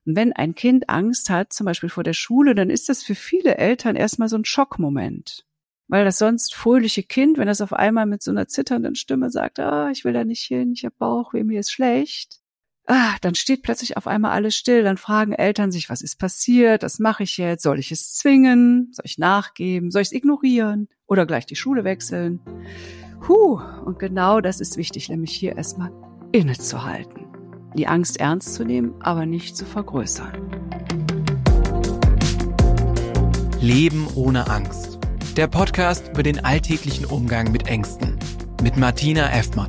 Und wenn ein Kind Angst hat, zum Beispiel vor der Schule, dann ist das für viele Eltern erstmal so ein Schockmoment. Weil das sonst fröhliche Kind, wenn das auf einmal mit so einer zitternden Stimme sagt, ich will da nicht hin, ich habe Bauchweh, mir ist schlecht, dann steht plötzlich auf einmal alles still. Dann fragen Eltern sich, was ist passiert, was mache ich jetzt, soll ich es zwingen, soll ich nachgeben, soll ich es ignorieren oder gleich die Schule wechseln? Und genau das ist wichtig, nämlich hier erstmal innezuhalten. Die Angst ernst zu nehmen, aber nicht zu vergrößern. Leben ohne Angst. Der Podcast über den alltäglichen Umgang mit Ängsten. Mit Martina Effmann.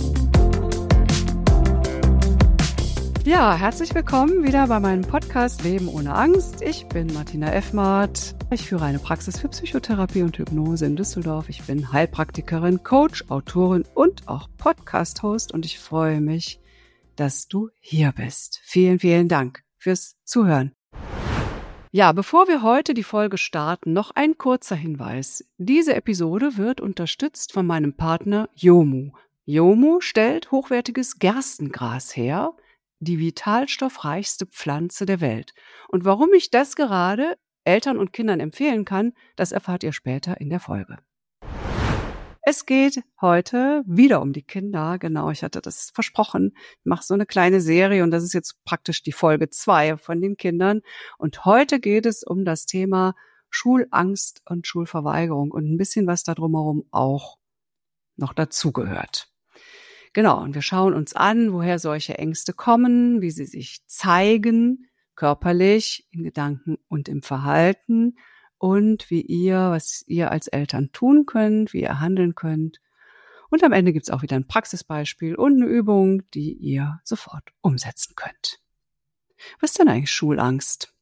Ja, herzlich willkommen wieder bei meinem Podcast Leben ohne Angst. Ich bin Martina Effmatt. Ich führe eine Praxis für Psychotherapie und Hypnose in Düsseldorf. Ich bin Heilpraktikerin, Coach, Autorin und auch Podcast-Host und ich freue mich, dass du hier bist. Vielen, vielen Dank fürs Zuhören. Ja, bevor wir heute die Folge starten, noch ein kurzer Hinweis. Diese Episode wird unterstützt von meinem Partner Yomu. Yomu stellt hochwertiges Gerstengras her, die vitalstoffreichste Pflanze der Welt. Und warum ich das gerade Eltern und Kindern empfehlen kann, das erfahrt ihr später in der Folge. Es geht heute wieder um die Kinder. Genau, ich hatte das versprochen. Ich mache so eine kleine Serie und das ist jetzt praktisch die Folge 2 von den Kindern. Und heute geht es um das Thema Schulangst und Schulverweigerung und ein bisschen was da drumherum auch noch dazugehört. Genau, und wir schauen uns an, woher solche Ängste kommen, wie sie sich zeigen, körperlich, in Gedanken und im Verhalten und was ihr als Eltern tun könnt, wie ihr handeln könnt. Und am Ende gibt's auch wieder ein Praxisbeispiel und eine Übung, die ihr sofort umsetzen könnt. Was ist denn eigentlich Schulangst?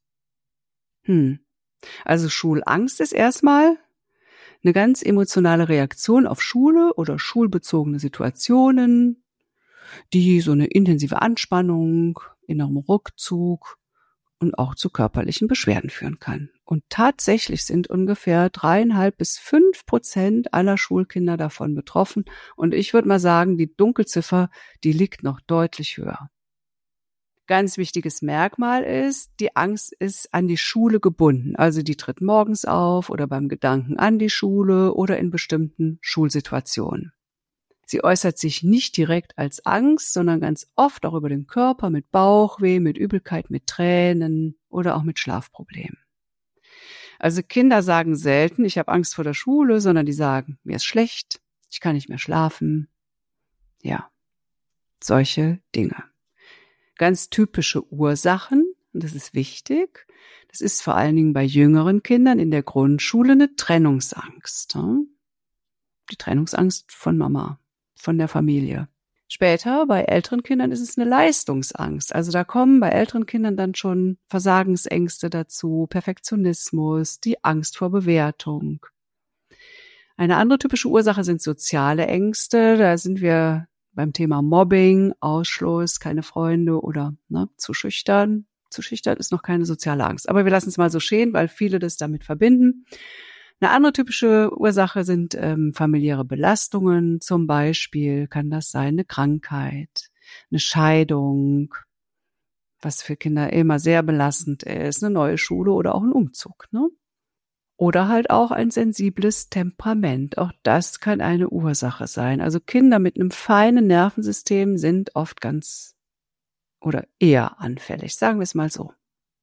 Also Schulangst ist erstmal eine ganz emotionale Reaktion auf Schule oder schulbezogene Situationen, die so eine intensive Anspannung, innerem Rückzug und auch zu körperlichen Beschwerden führen kann. Und tatsächlich sind ungefähr 3,5 bis 5% aller Schulkinder davon betroffen. Und ich würde mal sagen, die Dunkelziffer, die liegt noch deutlich höher. Ganz wichtiges Merkmal ist, die Angst ist an die Schule gebunden. Also die tritt morgens auf oder beim Gedanken an die Schule oder in bestimmten Schulsituationen. Sie äußert sich nicht direkt als Angst, sondern ganz oft auch über den Körper mit Bauchweh, mit Übelkeit, mit Tränen oder auch mit Schlafproblemen. Also Kinder sagen selten, ich habe Angst vor der Schule, sondern die sagen, mir ist schlecht, ich kann nicht mehr schlafen. Ja, solche Dinge. Ganz typische Ursachen, und das ist wichtig, das ist vor allen Dingen bei jüngeren Kindern in der Grundschule eine Trennungsangst. Die Trennungsangst von Mama, von der Familie. Später bei älteren Kindern ist es eine Leistungsangst. Also da kommen bei älteren Kindern dann schon Versagensängste dazu, Perfektionismus, die Angst vor Bewertung. Eine andere typische Ursache sind soziale Ängste. Da sind wir beim Thema Mobbing, Ausschluss, keine Freunde oder zu schüchtern. Zu schüchtern ist noch keine soziale Angst. Aber wir lassen es mal so stehen, weil viele das damit verbinden. Eine andere typische Ursache sind familiäre Belastungen. Zum Beispiel kann das sein eine Krankheit, eine Scheidung, was für Kinder immer sehr belastend ist, eine neue Schule oder auch ein Umzug, ne? Oder halt auch ein sensibles Temperament. Auch das kann eine Ursache sein. Also Kinder mit einem feinen Nervensystem sind oft ganz oder eher anfällig, sagen wir es mal so.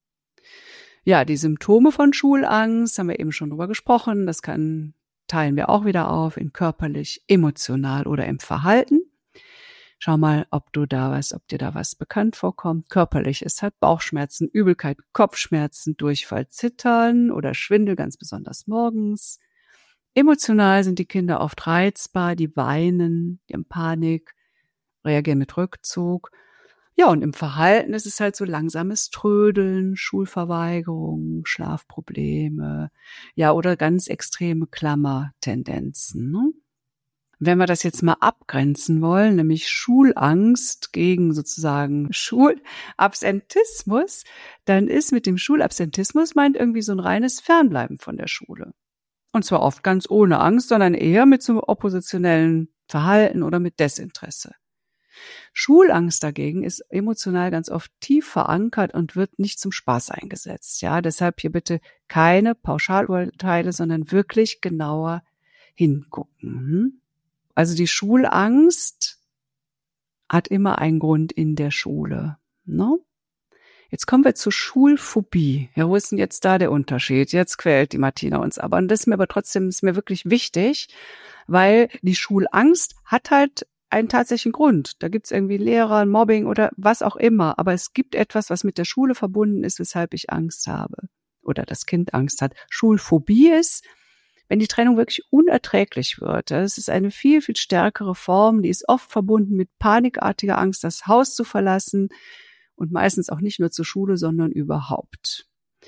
Ja, die Symptome von Schulangst, haben wir eben schon drüber gesprochen. Das teilen wir auch wieder auf in körperlich, emotional oder im Verhalten. Schau mal, ob dir da was bekannt vorkommt. Körperlich ist halt Bauchschmerzen, Übelkeit, Kopfschmerzen, Durchfall, Zittern oder Schwindel, ganz besonders morgens. Emotional sind die Kinder oft reizbar, die weinen, die haben Panik, reagieren mit Rückzug. Ja, und im Verhalten ist es halt so langsames Trödeln, Schulverweigerung, Schlafprobleme, ja, oder ganz extreme Klammertendenzen, ne? Wenn wir das jetzt mal abgrenzen wollen, nämlich Schulangst gegen sozusagen Schulabsentismus, dann ist mit dem Schulabsentismus meint irgendwie so ein reines Fernbleiben von der Schule. Und zwar oft ganz ohne Angst, sondern eher mit so oppositionellen Verhalten oder mit Desinteresse. Schulangst dagegen ist emotional ganz oft tief verankert und wird nicht zum Spaß eingesetzt. Ja, deshalb hier bitte keine Pauschalurteile, sondern wirklich genauer hingucken. Also die Schulangst hat immer einen Grund in der Schule. Ne? Jetzt kommen wir zur Schulphobie. Ja, wo ist denn jetzt da der Unterschied? Jetzt quält die Martina uns aber. Und das ist mir aber trotzdem wirklich wichtig, weil die Schulangst hat halt einen tatsächlichen Grund. Da gibt's irgendwie Lehrer, Mobbing oder was auch immer. Aber es gibt etwas, was mit der Schule verbunden ist, weshalb ich Angst habe oder das Kind Angst hat. Schulphobie ist, wenn die Trennung wirklich unerträglich wird. Das ist eine viel, viel stärkere Form. Die ist oft verbunden mit panikartiger Angst, das Haus zu verlassen und meistens auch nicht nur zur Schule, sondern überhaupt.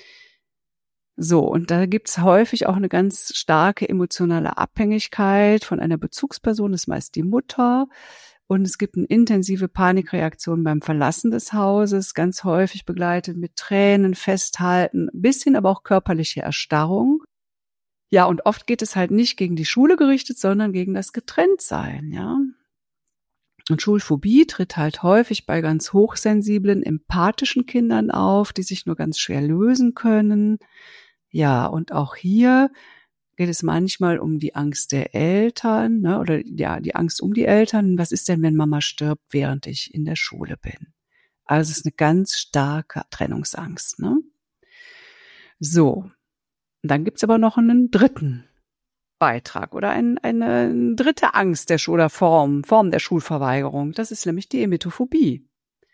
So, und da gibt's häufig auch eine ganz starke emotionale Abhängigkeit von einer Bezugsperson, das ist meist die Mutter. Und es gibt eine intensive Panikreaktion beim Verlassen des Hauses, ganz häufig begleitet mit Tränen, Festhalten, ein bisschen aber auch körperliche Erstarrung. Ja, und oft geht es halt nicht gegen die Schule gerichtet, sondern gegen das Getrenntsein, ja. Und Schulphobie tritt halt häufig bei ganz hochsensiblen, empathischen Kindern auf, die sich nur ganz schwer lösen können. Ja, und auch hier geht es manchmal um die Angst der Eltern, ne, oder ja, die Angst um die Eltern. Was ist denn, wenn Mama stirbt, während ich in der Schule bin? Also es ist eine ganz starke Trennungsangst, ne? So, und dann gibt's aber noch einen dritten Beitrag oder eine dritte Angst der Schule oder Form der Schulverweigerung. Das ist nämlich die Emetophobie.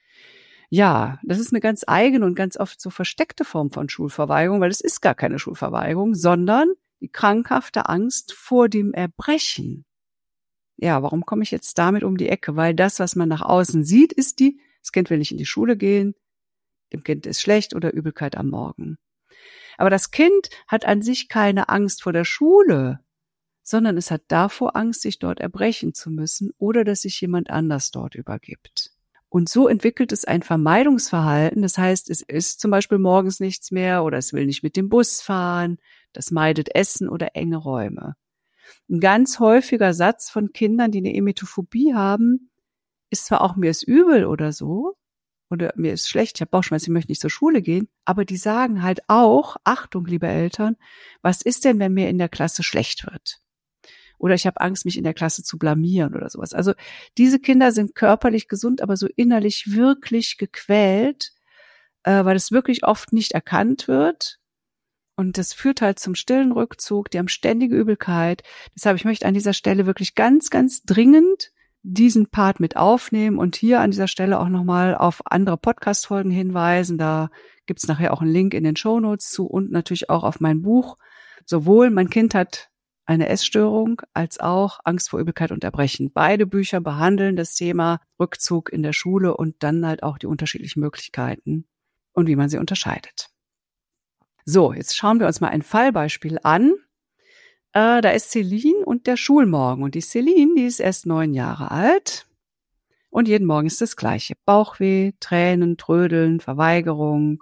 Ja, das ist eine ganz eigene und ganz oft so versteckte Form von Schulverweigerung, weil es ist gar keine Schulverweigerung, sondern die krankhafte Angst vor dem Erbrechen. Ja, warum komme ich jetzt damit um die Ecke? Weil das, was man nach außen sieht, ist das Kind will nicht in die Schule gehen, dem Kind ist schlecht oder Übelkeit am Morgen. Aber das Kind hat an sich keine Angst vor der Schule, sondern es hat davor Angst, sich dort erbrechen zu müssen oder dass sich jemand anders dort übergibt. Und so entwickelt es ein Vermeidungsverhalten. Das heißt, es isst zum Beispiel morgens nichts mehr oder es will nicht mit dem Bus fahren. Das meidet Essen oder enge Räume. Ein ganz häufiger Satz von Kindern, die eine Emetophobie haben, ist zwar auch mir ist übel oder so, oder mir ist schlecht, ich habe Bauchschmerzen, ich möchte nicht zur Schule gehen, aber die sagen halt auch, Achtung, liebe Eltern, was ist denn, wenn mir in der Klasse schlecht wird? Oder ich habe Angst, mich in der Klasse zu blamieren oder sowas. Also diese Kinder sind körperlich gesund, aber so innerlich wirklich gequält, weil es wirklich oft nicht erkannt wird. Und das führt halt zum stillen Rückzug, die haben ständige Übelkeit. Deshalb, ich möchte an dieser Stelle wirklich ganz, ganz dringend diesen Part mit aufnehmen und hier an dieser Stelle auch nochmal auf andere Podcast-Folgen hinweisen. Da gibt's nachher auch einen Link in den Shownotes zu und natürlich auch auf mein Buch. Sowohl mein Kind hat eine Essstörung als auch Angst vor Übelkeit und Erbrechen. Beide Bücher behandeln das Thema Rückzug in der Schule und dann halt auch die unterschiedlichen Möglichkeiten und wie man sie unterscheidet. So, jetzt schauen wir uns mal ein Fallbeispiel an. Da ist Celine und der Schulmorgen. Und die Celine, die ist erst 9 Jahre alt. Und jeden Morgen ist das Gleiche. Bauchweh, Tränen, Trödeln, Verweigerung.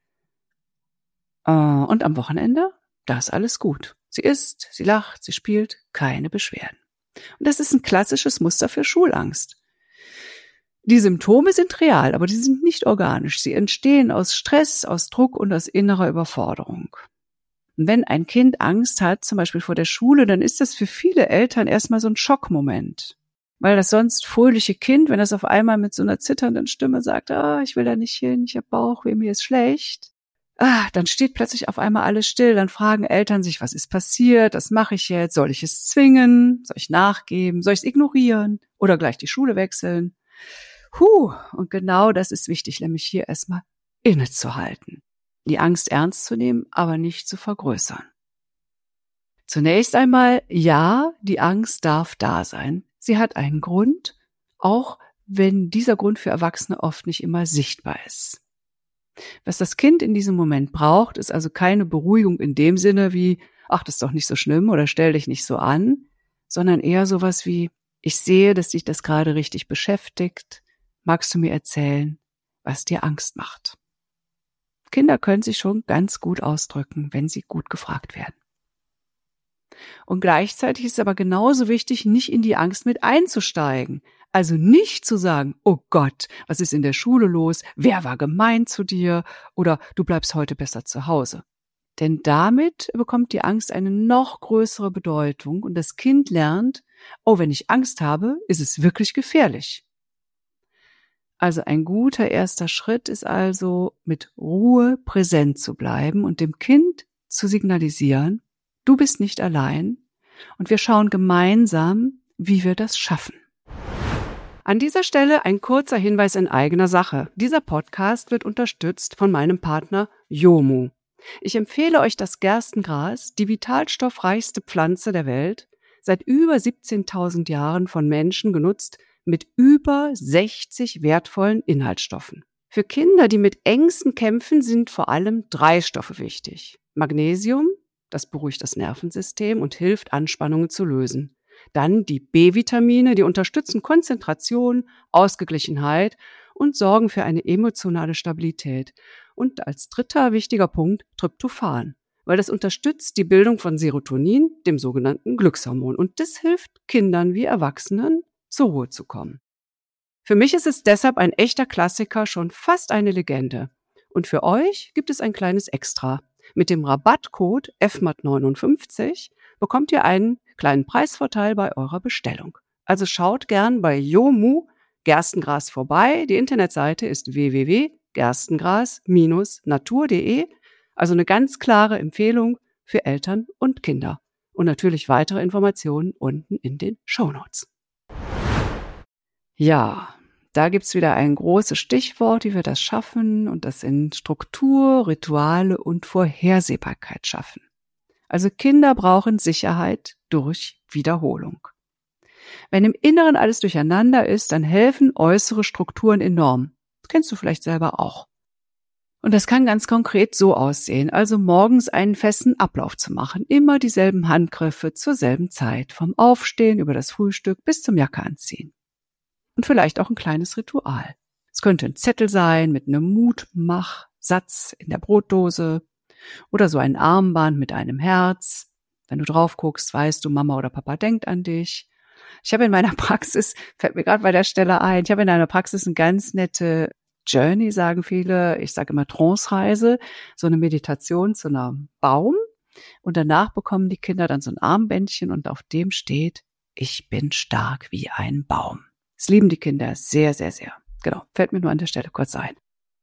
Und am Wochenende, da ist alles gut. Sie isst, sie lacht, sie spielt, keine Beschwerden. Und das ist ein klassisches Muster für Schulangst. Die Symptome sind real, aber die sind nicht organisch. Sie entstehen aus Stress, aus Druck und aus innerer Überforderung. Und wenn ein Kind Angst hat, zum Beispiel vor der Schule, dann ist das für viele Eltern erstmal so ein Schockmoment. Weil das sonst fröhliche Kind, wenn das auf einmal mit so einer zitternden Stimme sagt, ich will da nicht hin, ich habe Bauchweh, mir ist schlecht, dann steht plötzlich auf einmal alles still. Dann fragen Eltern sich, was ist passiert, was mache ich jetzt, soll ich es zwingen, soll ich nachgeben, soll ich es ignorieren oder gleich die Schule wechseln? Und genau das ist wichtig, nämlich hier erstmal innezuhalten. Die Angst ernst zu nehmen, aber nicht zu vergrößern. Zunächst einmal, ja, die Angst darf da sein. Sie hat einen Grund, auch wenn dieser Grund für Erwachsene oft nicht immer sichtbar ist. Was das Kind in diesem Moment braucht, ist also keine Beruhigung in dem Sinne wie, ach, das ist doch nicht so schlimm oder stell dich nicht so an, sondern eher sowas wie, ich sehe, dass dich das gerade richtig beschäftigt. Magst du mir erzählen, was dir Angst macht? Kinder können sich schon ganz gut ausdrücken, wenn sie gut gefragt werden. Und gleichzeitig ist es aber genauso wichtig, nicht in die Angst mit einzusteigen. Also nicht zu sagen, oh Gott, was ist in der Schule los? Wer war gemein zu dir? Oder du bleibst heute besser zu Hause. Denn damit bekommt die Angst eine noch größere Bedeutung und das Kind lernt, oh, wenn ich Angst habe, ist es wirklich gefährlich. Also ein guter erster Schritt ist also, mit Ruhe präsent zu bleiben und dem Kind zu signalisieren, du bist nicht allein und wir schauen gemeinsam, wie wir das schaffen. An dieser Stelle ein kurzer Hinweis in eigener Sache. Dieser Podcast wird unterstützt von meinem Partner Yomu. Ich empfehle euch das Gerstengras, die vitalstoffreichste Pflanze der Welt, seit über 17.000 Jahren von Menschen genutzt, mit über 60 wertvollen Inhaltsstoffen. Für Kinder, die mit Ängsten kämpfen, sind vor allem 3 Stoffe wichtig. Magnesium, das beruhigt das Nervensystem und hilft, Anspannungen zu lösen. Dann die B-Vitamine, die unterstützen Konzentration, Ausgeglichenheit und sorgen für eine emotionale Stabilität. Und als dritter wichtiger Punkt Tryptophan, weil das unterstützt die Bildung von Serotonin, dem sogenannten Glückshormon. Und das hilft Kindern wie Erwachsenen, zur Ruhe zu kommen. Für mich ist es deshalb ein echter Klassiker, schon fast eine Legende. Und für euch gibt es ein kleines Extra. Mit dem Rabattcode FMAT59 bekommt ihr einen kleinen Preisvorteil bei eurer Bestellung. Also schaut gern bei Yomu Gerstengras vorbei. Die Internetseite ist www.gerstengras-natur.de. Also eine ganz klare Empfehlung für Eltern und Kinder. Und natürlich weitere Informationen unten in den Shownotes. Ja, da gibt's wieder ein großes Stichwort, wie wir das schaffen. Und das sind Struktur, Rituale und Vorhersehbarkeit schaffen. Also Kinder brauchen Sicherheit durch Wiederholung. Wenn im Inneren alles durcheinander ist, dann helfen äußere Strukturen enorm. Das kennst du vielleicht selber auch. Und das kann ganz konkret so aussehen, also morgens einen festen Ablauf zu machen, immer dieselben Handgriffe zur selben Zeit, vom Aufstehen über das Frühstück bis zum Jacke anziehen. Und vielleicht auch ein kleines Ritual. Es könnte ein Zettel sein mit einem Mutmachsatz in der Brotdose oder so ein Armband mit einem Herz. Wenn du drauf guckst, weißt du, Mama oder Papa denkt an dich. Ich habe in meiner Praxis, fällt mir gerade bei der Stelle ein, ich habe in einer Praxis eine ganz nette Journey, sagen viele, ich sage immer Trance-Reise, so eine Meditation zu einem Baum. Und danach bekommen die Kinder dann so ein Armbändchen und auf dem steht, ich bin stark wie ein Baum. Das lieben die Kinder sehr, sehr, sehr. Genau, fällt mir nur an der Stelle kurz ein.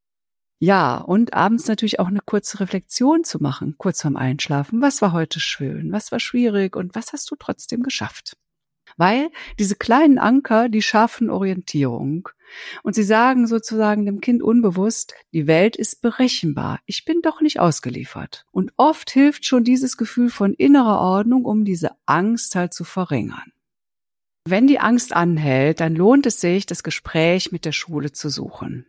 Ja, und abends natürlich auch eine kurze Reflexion zu machen, kurz vorm Einschlafen. Was war heute schön, was war schwierig und was hast du trotzdem geschafft? Weil diese kleinen Anker, die schaffen Orientierung. Und sie sagen sozusagen dem Kind unbewusst, die Welt ist berechenbar, ich bin doch nicht ausgeliefert. Und oft hilft schon dieses Gefühl von innerer Ordnung, um diese Angst halt zu verringern. Wenn die Angst anhält, dann lohnt es sich, das Gespräch mit der Schule zu suchen.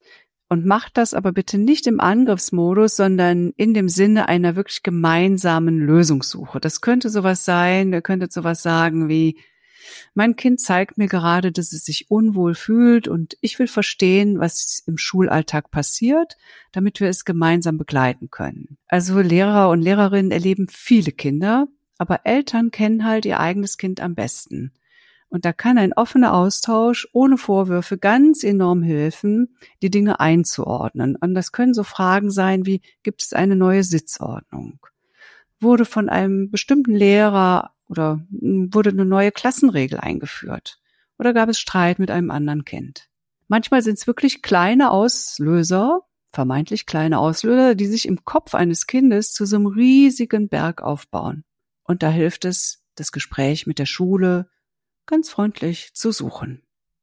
Und macht das aber bitte nicht im Angriffsmodus, sondern in dem Sinne einer wirklich gemeinsamen Lösungssuche. Das könnte sowas sein, ihr könntet sowas sagen wie, mein Kind zeigt mir gerade, dass es sich unwohl fühlt und ich will verstehen, was im Schulalltag passiert, damit wir es gemeinsam begleiten können. Also Lehrer und Lehrerinnen erleben viele Kinder, aber Eltern kennen halt ihr eigenes Kind am besten. Und da kann ein offener Austausch ohne Vorwürfe ganz enorm helfen, die Dinge einzuordnen. Und das können so Fragen sein wie, gibt es eine neue Sitzordnung? Wurde von einem bestimmten Lehrer oder wurde eine neue Klassenregel eingeführt? Oder gab es Streit mit einem anderen Kind? Manchmal sind es wirklich kleine Auslöser, vermeintlich kleine Auslöser, die sich im Kopf eines Kindes zu so einem riesigen Berg aufbauen. Und da hilft es, das Gespräch mit der Schule ganz freundlich zu suchen.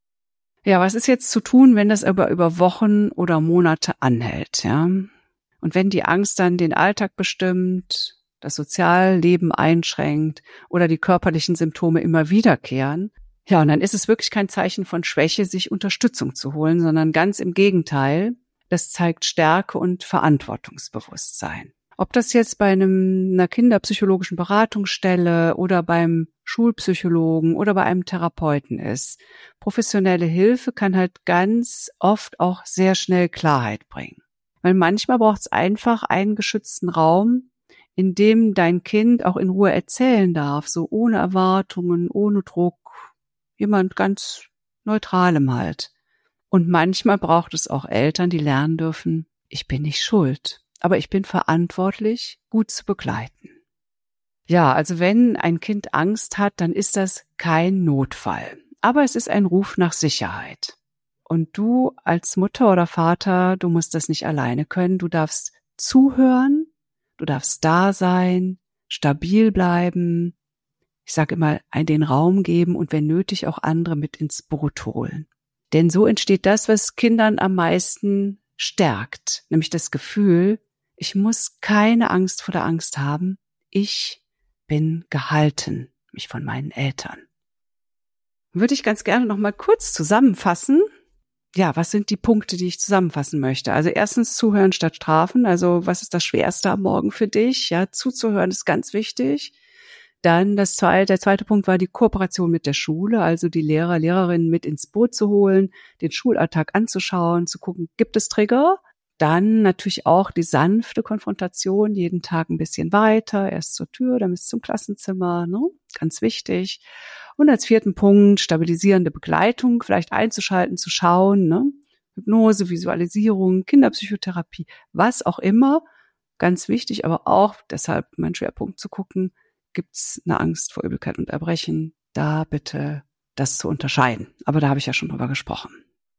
Ja, was ist jetzt zu tun, wenn das aber über Wochen oder Monate anhält, ja? Und wenn die Angst dann den Alltag bestimmt, das Sozialleben einschränkt oder die körperlichen Symptome immer wiederkehren, ja, und dann ist es wirklich kein Zeichen von Schwäche, sich Unterstützung zu holen, sondern ganz im Gegenteil, das zeigt Stärke und Verantwortungsbewusstsein. Ob das jetzt bei einer kinderpsychologischen Beratungsstelle oder beim Schulpsychologen oder bei einem Therapeuten ist. Professionelle Hilfe kann halt ganz oft auch sehr schnell Klarheit bringen. Weil manchmal braucht es einfach einen geschützten Raum, in dem dein Kind auch in Ruhe erzählen darf, so ohne Erwartungen, ohne Druck. Jemand ganz Neutralem halt. Und manchmal braucht es auch Eltern, die lernen dürfen, ich bin nicht schuld, aber ich bin verantwortlich, gut zu begleiten. Ja, also wenn ein Kind Angst hat, dann ist das kein Notfall. Aber es ist ein Ruf nach Sicherheit. Und du als Mutter oder Vater, du musst das nicht alleine können. Du darfst zuhören, du darfst da sein, stabil bleiben. Ich sage immer, den Raum geben und wenn nötig auch andere mit ins Boot holen. Denn so entsteht das, was Kindern am meisten stärkt, nämlich das Gefühl, ich muss keine Angst vor der Angst haben. Ich bin gehalten, mich von meinen Eltern. Würde ich ganz gerne noch mal kurz zusammenfassen. Ja, was sind die Punkte, die ich zusammenfassen möchte? Also erstens zuhören statt strafen. Also was ist das Schwerste am Morgen für dich? Ja, zuzuhören ist ganz wichtig. Dann der zweite Punkt war die Kooperation mit der Schule, also die Lehrer, Lehrerinnen mit ins Boot zu holen, den Schulalltag anzuschauen, zu gucken, gibt es Trigger? Dann natürlich auch die sanfte Konfrontation, jeden Tag ein bisschen weiter, erst zur Tür, dann bis zum Klassenzimmer, ne? Ganz wichtig. Und als vierten Punkt stabilisierende Begleitung, vielleicht einzuschalten, zu schauen, ne? Hypnose, Visualisierung, Kinderpsychotherapie, was auch immer. Ganz wichtig, aber auch deshalb mein Schwerpunkt zu gucken, gibt's eine Angst vor Übelkeit und Erbrechen? Da bitte das zu unterscheiden. Aber da habe ich ja schon drüber gesprochen.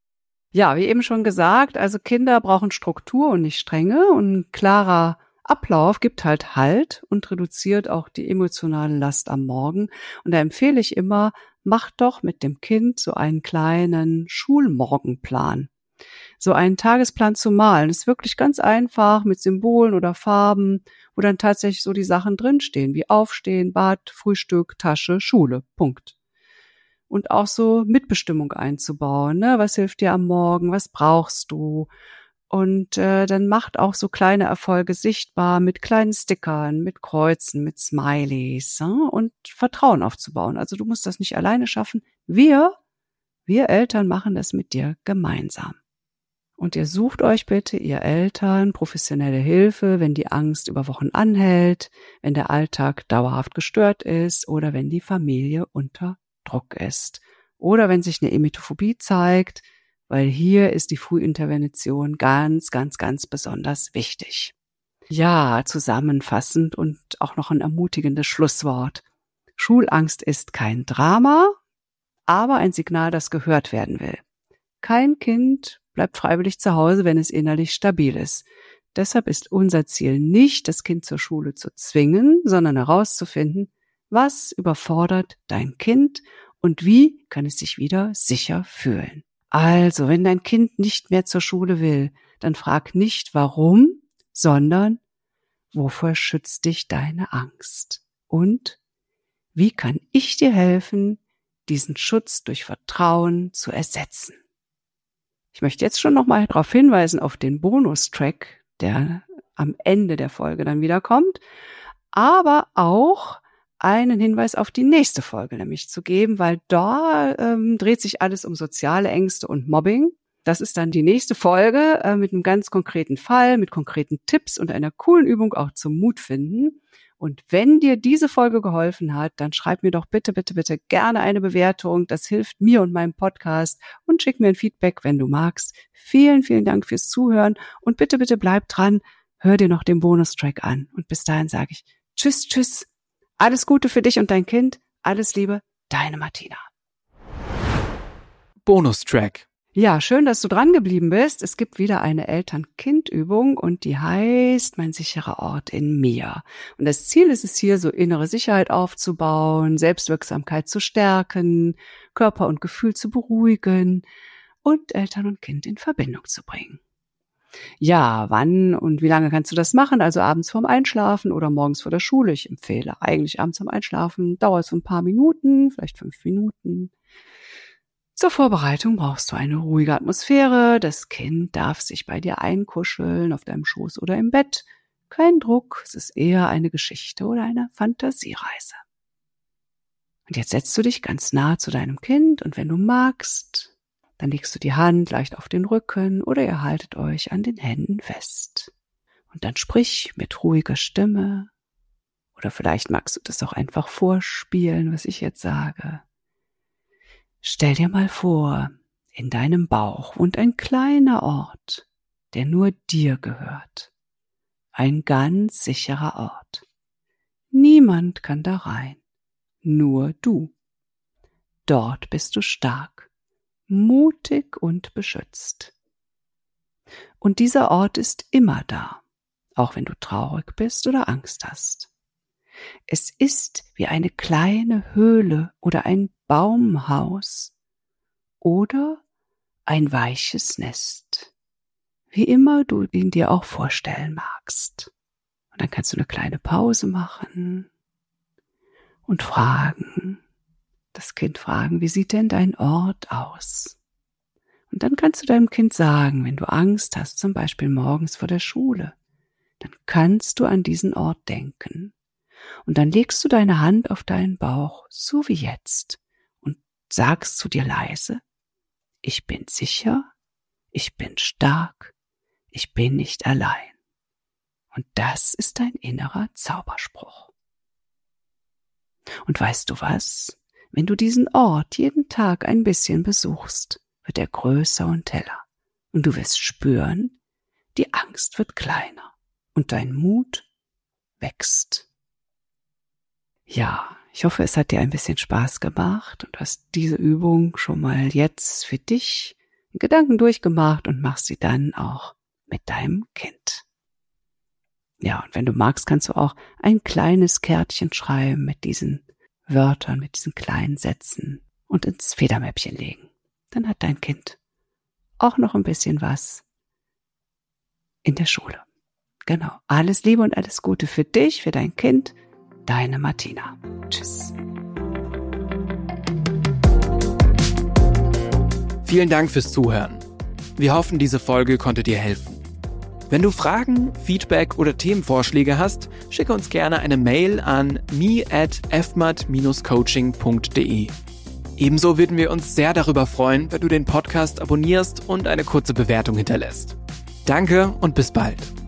Ja, wie eben schon gesagt, also Kinder brauchen Struktur und nicht Strenge und ein klarer Ablauf gibt Halt und reduziert auch die emotionale Last am Morgen. Und da empfehle ich immer, mach doch mit dem Kind so einen kleinen Schulmorgenplan. So einen Tagesplan zu malen, ist wirklich ganz einfach mit Symbolen oder Farben, wo dann tatsächlich so die Sachen drinstehen, wie Aufstehen, Bad, Frühstück, Tasche, Schule, Punkt. Und auch so Mitbestimmung einzubauen, ne? Was hilft dir am Morgen, was brauchst du? Und dann macht auch so kleine Erfolge sichtbar mit kleinen Stickern, mit Kreuzen, mit Smileys, ne? Und Vertrauen aufzubauen. Also du musst das nicht alleine schaffen. Wir Eltern machen das mit dir gemeinsam. Und ihr sucht euch bitte, ihr Eltern, professionelle Hilfe, wenn die Angst über Wochen anhält, wenn der Alltag dauerhaft gestört ist oder wenn die Familie unter Druck ist oder wenn sich eine Emetophobie zeigt, weil hier ist die Frühintervention ganz, ganz, ganz besonders wichtig. Ja, zusammenfassend und auch noch ein ermutigendes Schlusswort. Schulangst ist kein Drama, aber ein Signal, das gehört werden will. Kein Kind bleibt freiwillig zu Hause, wenn es innerlich stabil ist. Deshalb ist unser Ziel nicht, das Kind zur Schule zu zwingen, sondern herauszufinden, was überfordert dein Kind und wie kann es sich wieder sicher fühlen. Also, wenn dein Kind nicht mehr zur Schule will, dann frag nicht warum, sondern wovor schützt dich deine Angst? Und wie kann ich dir helfen, diesen Schutz durch Vertrauen zu ersetzen? Ich möchte jetzt schon nochmal darauf hinweisen, auf den Bonustrack, der am Ende der Folge dann wieder kommt, aber auch einen Hinweis auf die nächste Folge nämlich zu geben, weil da dreht sich alles um soziale Ängste und Mobbing. Das ist dann die nächste Folge mit einem ganz konkreten Fall, mit konkreten Tipps und einer coolen Übung auch zum Mutfinden. Und wenn dir diese Folge geholfen hat, dann schreib mir doch bitte, bitte, bitte gerne eine Bewertung. Das hilft mir und meinem Podcast und schick mir ein Feedback, wenn du magst. Vielen, vielen Dank fürs Zuhören und bitte, bitte bleib dran. Hör dir noch den Bonustrack an. Und bis dahin sage ich Tschüss, tschüss. Alles Gute für dich und dein Kind. Alles Liebe, deine Martina. Bonustrack. Ja, schön, dass du dran geblieben bist. Es gibt wieder eine Eltern-Kind-Übung und die heißt Mein sicherer Ort in mir. Und das Ziel ist es hier, so innere Sicherheit aufzubauen, Selbstwirksamkeit zu stärken, Körper und Gefühl zu beruhigen und Eltern und Kind in Verbindung zu bringen. Ja, wann und wie lange kannst du das machen? Also abends vorm Einschlafen oder morgens vor der Schule. Ich empfehle eigentlich abends vorm Einschlafen. Dauert so ein paar Minuten, vielleicht 5 Minuten. Zur Vorbereitung brauchst du eine ruhige Atmosphäre. Das Kind darf sich bei dir einkuscheln, auf deinem Schoß oder im Bett. Kein Druck, es ist eher eine Geschichte oder eine Fantasiereise. Und jetzt setzt du dich ganz nah zu deinem Kind und wenn du magst, dann legst du die Hand leicht auf den Rücken oder ihr haltet euch an den Händen fest. Und dann sprich mit ruhiger Stimme oder vielleicht magst du das auch einfach vorspielen, was ich jetzt sage. Stell dir mal vor, in deinem Bauch wohnt ein kleiner Ort, der nur dir gehört. Ein ganz sicherer Ort. Niemand kann da rein, nur du. Dort bist du stark, mutig und beschützt. Und dieser Ort ist immer da, auch wenn du traurig bist oder Angst hast. Es ist wie eine kleine Höhle oder ein Baumhaus oder ein weiches Nest, wie immer du ihn dir auch vorstellen magst. Und dann kannst du eine kleine Pause machen und das Kind fragen, wie sieht denn dein Ort aus? Und dann kannst du deinem Kind sagen, wenn du Angst hast, zum Beispiel morgens vor der Schule, dann kannst du an diesen Ort denken. Und dann legst du deine Hand auf deinen Bauch, so wie jetzt, und sagst zu dir leise, ich bin sicher, ich bin stark, ich bin nicht allein. Und das ist dein innerer Zauberspruch. Und weißt du was? Wenn du diesen Ort jeden Tag ein bisschen besuchst, wird er größer und heller. Und du wirst spüren, die Angst wird kleiner und dein Mut wächst. Ja, ich hoffe, es hat dir ein bisschen Spaß gemacht und du hast diese Übung schon mal jetzt für dich in Gedanken durchgemacht und machst sie dann auch mit deinem Kind. Ja, und wenn du magst, kannst du auch ein kleines Kärtchen schreiben mit diesen Wörtern, mit diesen kleinen Sätzen und ins Federmäppchen legen. Dann hat dein Kind auch noch ein bisschen was in der Schule. Genau. Alles Liebe und alles Gute für dich, für dein Kind. Deine Martina. Tschüss. Vielen Dank fürs Zuhören. Wir hoffen, diese Folge konnte dir helfen. Wenn du Fragen, Feedback oder Themenvorschläge hast, schicke uns gerne eine Mail an me@fmat-coaching.de. Ebenso würden wir uns sehr darüber freuen, wenn du den Podcast abonnierst und eine kurze Bewertung hinterlässt. Danke und bis bald.